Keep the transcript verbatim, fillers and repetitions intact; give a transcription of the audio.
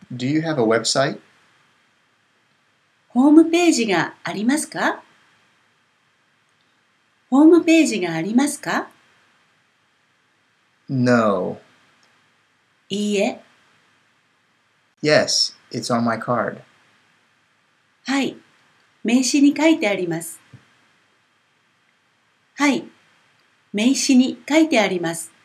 Do you have a website? ホームページがありますか？ホームページがありますか？ No. いいえ。 Yes, it's on my card. はい。名刺に書いてあります。はい。名刺に書いてあります。